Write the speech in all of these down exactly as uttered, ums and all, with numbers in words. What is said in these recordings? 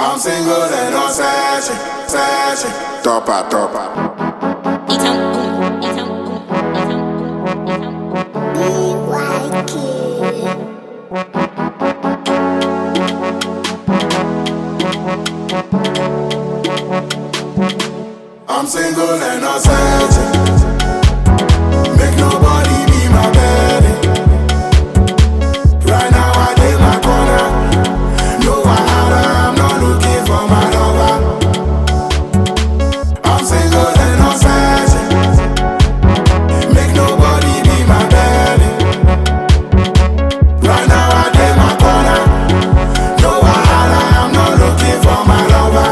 I'm single and not searching, searching. Topa, topa. I'm single and not searching. Make nobody be my baddie. Right now I did my corner. No wahala, I'm not looking for my lover. I'm single and not searching. Make nobody be my baddie. Right now I did my corner. No wahala, I'm not looking for my lover.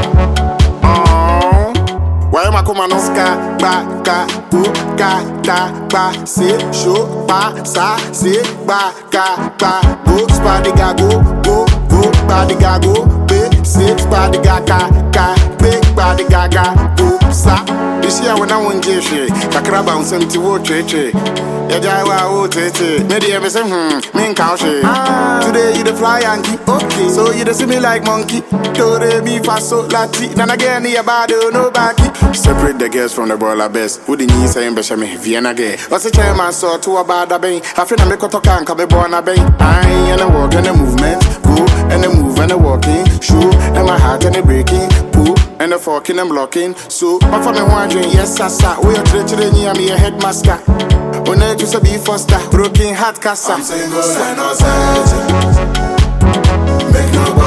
Kuma no ska ba ka bu ka ta ba se show ba sa se ba ka ba go spadi ga go go go spadi ga go be se spadi ga ka ka be spadi ga ga go sa. This year when I won't get shit, kakra bounce empty wo cheche. Ya jawa wo tete. Me dey me say hmm, me nka she. Today you the fly Yankee, okay. So you the see me like monkey. Do re mi fa so lati. Then again your body no backy. Separate the girls from the baller best. Who the knees saying besha me Vienna gay. What's the chairman saw to a bad bay. I feel I make a talk and come born a bay. I and a walk and a movement. Go and a move and a walking. Shoe and my heart and a breaking. Poo and a forking and blocking. So my family wondering, yes, I saw. We are treated near me a headmaster. On earth to be foster. Broken heart cassa. I'm single and not searching. Make nobody